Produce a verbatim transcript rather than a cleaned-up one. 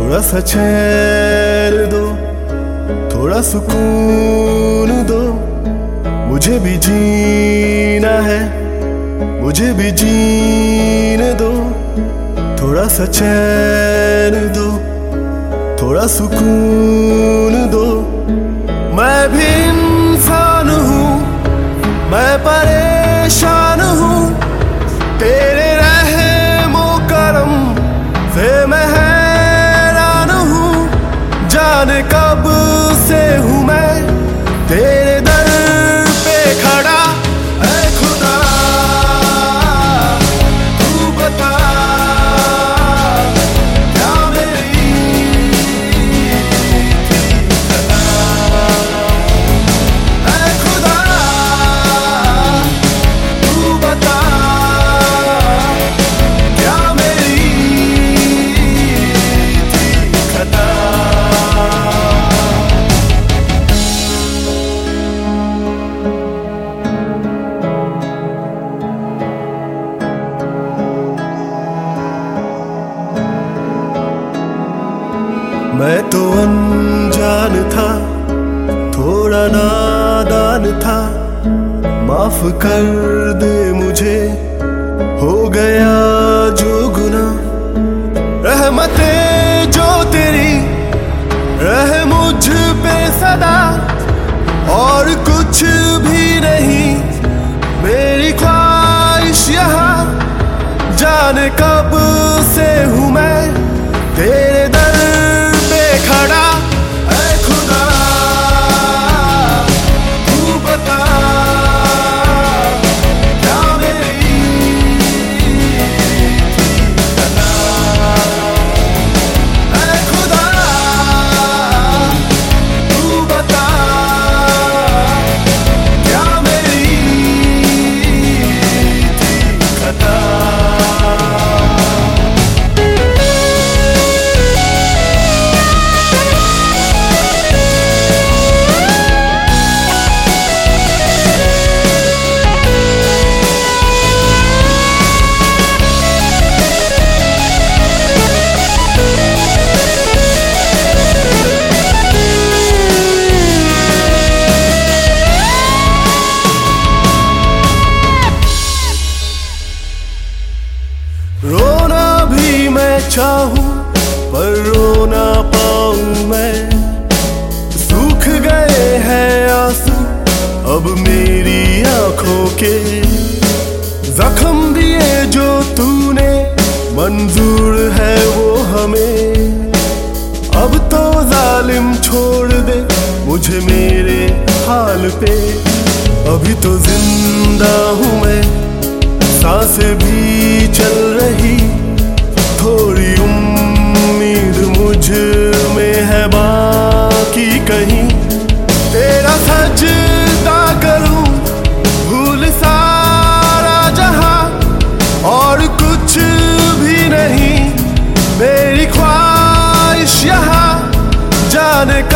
थोड़ा सा चैन दो, थोड़ा सुकून दो, मुझे भी जीना है, मुझे भी जीने दो। थोड़ा सा चैन दो, थोड़ा सुकून दो, मैं भी इंसान हूँ, मैं परेशान हूँ, तेरे रहमो करम से मैं हैरान हूँ। जाने कब से हूँ मैं तेरे दर पे खड़ा, ऐ खुदा तू बता क्या मेरी खता। ऐ खुदा तू बता क्या मेरी खता। मैं तो अनजान था, थोड़ा नादान था, माफ कर दे मुझे, हो गया जो गुनाह। रहमतें जो तेरी रहे मुझ पे सदा, और कुछ भी नहीं मेरी ख्वाहिश यहाँ। जाने कब से हूँ मैं तेरे दर पे खड़ा, ऐ खुदा तू बता क्या मेरी खता। ऐ खुदा तू बता क्या मेरी खता। रोना भी मैं चाहूं पर रो ना पाऊं मैं, सूख गए हैं आंसू अब मेरी आंखों के। जख्म दिए जो तूने मंजूर है वो हमें, अब तो जालिम छोड़ दे मुझे मेरे हाल पे। अभी तो जिंदा हूँ मैं, सांसें भी चल रही, थोड़ी उम्मीद मुझ में है बाकी कहीं। तेरा सजदा करूं भूल सारा जहां, और कुछ भी नहीं मेरी ख्वाहिश यहाँ। जाने